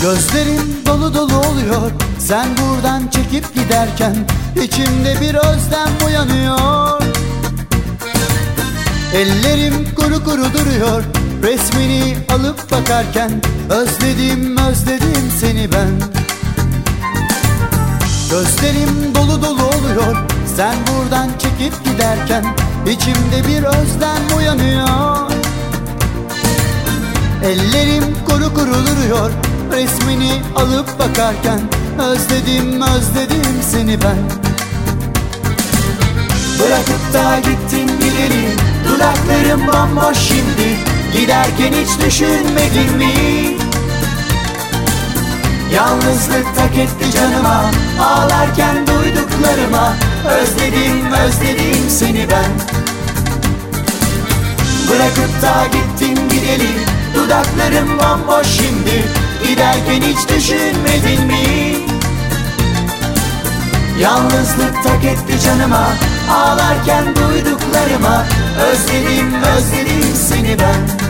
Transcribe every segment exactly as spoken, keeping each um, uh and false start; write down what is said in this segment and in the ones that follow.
Gözlerim dolu dolu oluyor sen buradan çekip giderken, içimde bir özlem uyanıyor. Ellerim kuru kuru duruyor resmini alıp bakarken, özledim özledim seni ben. Gözlerim dolu dolu oluyor sen buradan çekip giderken, içimde bir özlem uyanıyor. Ellerim kuru kuru duruyor resmini alıp bakarken, özledim özledim seni ben. Bırakıp da gittin gideri, dudaklarım bomboş şimdi. Giderken hiç düşünmedin mi? Yalnızlık tak etti canıma, ağlarken duyduklarıma, özledim özledim seni ben. Bırakıp da gittin gideli, dudaklarım bomboş şimdi. Giderken hiç düşünmedin mi? Yalnızlık tak etti canıma, ağlarken duyduklarıma, özledim özledim seni ben.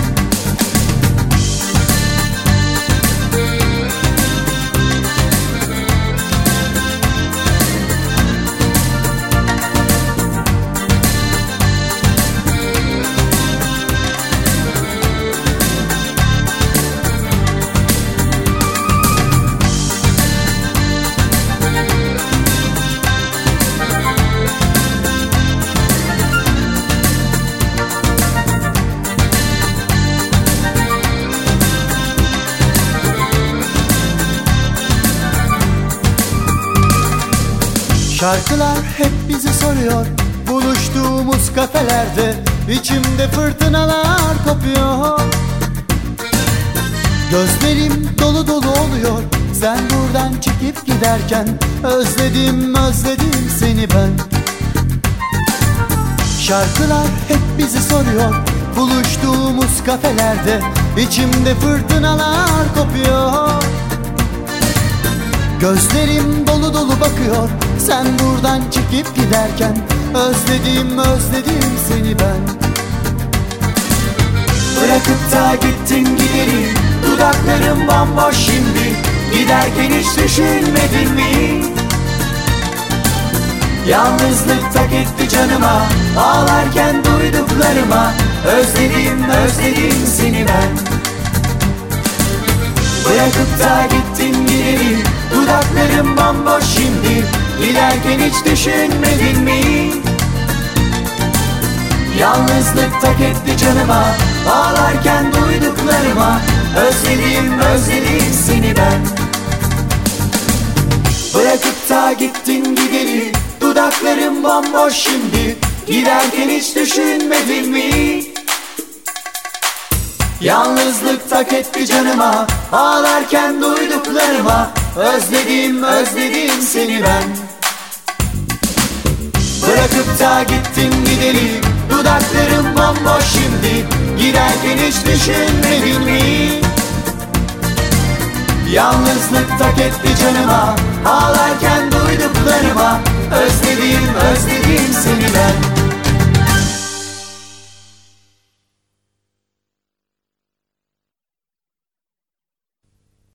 Şarkılar hep bizi soruyor buluştuğumuz kafelerde, içimde fırtınalar kopuyor. Gözlerim dolu dolu oluyor sen buradan çekip giderken, özledim özledim seni ben. Şarkılar hep bizi soruyor buluştuğumuz kafelerde, içimde fırtınalar kopuyor. Gözlerim dolu dolu bakıyor sen buradan çekip giderken, özledim özledim seni ben. Bırakıp da gittin gideri, dudaklarım bomboş şimdi. Giderken hiç düşünmedin mi? Yalnızlık tak etti canıma, ağlarken duyduklarıma, özledim özledim seni ben. Bırakıp da gittin gideri, dudaklarım bomboş şimdi. Giderken hiç düşünmedin mi? Yalnızlık tak etti canıma, ağlarken duyduklarıma, özledim özledim seni ben. Bırakıp da gittin gideri, dudaklarım bomboş şimdi. Giderken hiç düşünmedin mi? Yalnızlık tak etti canıma, ağlarken duyduklarıma, özledim özledim seni ben. Bırakıp da gittin gideli, dudaklarım bomboş şimdi. Giderken hiç düşünmedin mi? Yalnızlık tak etti canıma, ağlarken duyduklarıma, özledim özledim seni.